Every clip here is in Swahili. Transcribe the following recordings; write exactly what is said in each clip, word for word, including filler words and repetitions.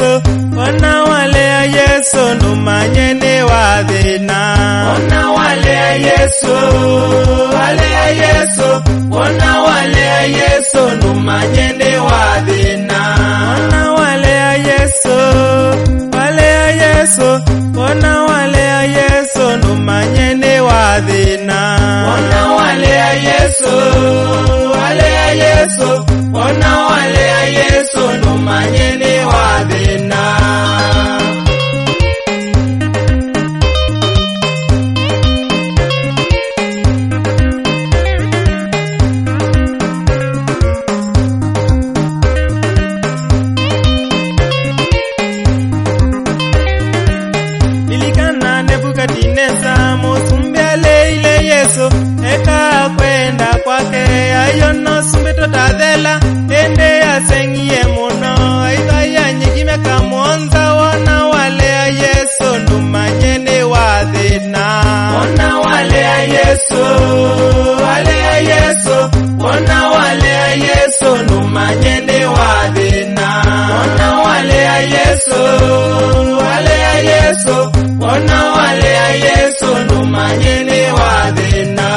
Yesu, ona wale ya Yesu numanyene wathina. Ona wale ya Yesu, wale ya Yesu, ona wale ya Yesu numanyene wathina. Ona wale ya Yesu, wale ya Yesu, ona wale ya Yesu numanyene wathina. Ona wale ya Yesu, wale ya Yesu, ona wale ya Yesu numanyene wathina. Ilikana Nebukadineza musumbele ile Yesu eka kwenda kwake ayono sumbeto tadhela ende asengie muno aidha nyigime kamonza. Wana wale ya Yesu numanyene wathina. Wana wale ya Yesu, wale ya Yesu, wana wale ya Yesu numanyene wathina. Wana wale ya Yesu, wale ya Yesu, wana wale ya Yesu numanyene wathina.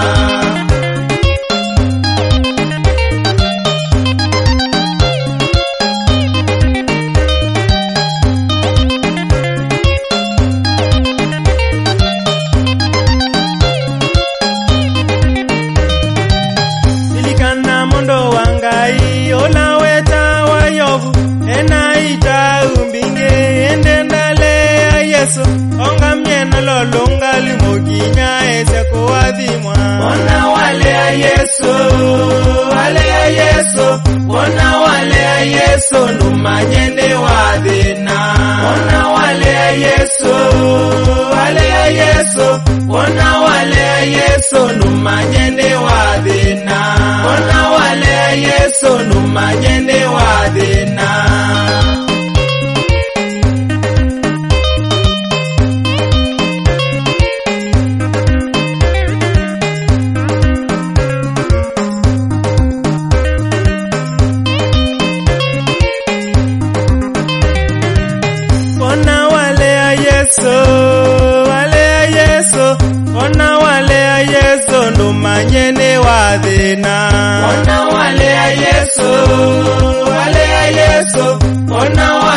Ilikana mondo wangai ola weta wayovu enaita umbinge ende ndale ya Yesu onga mieno lolunga limoginya ese kuwadhimwa. Ona wale ya Yesu, wale ya Yesu, ona wale ya Yesu numanyene wathina. Ona wale ya Yesu, wale ya Yesu, ona wale ya Yesu numanyene wathina. Ona wale ya Yesu numanyene wathina. Ona wale ya Yesu, wale ya Yesu, ona wale ya Yesu numanyene wathina. Ona wale ya Yesu, wale ya Yesu, ona wale